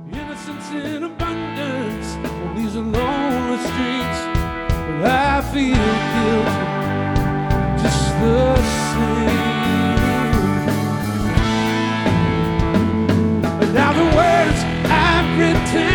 innocence in abundance on these lonely streets. But I feel guilty just the same. But now the words I've written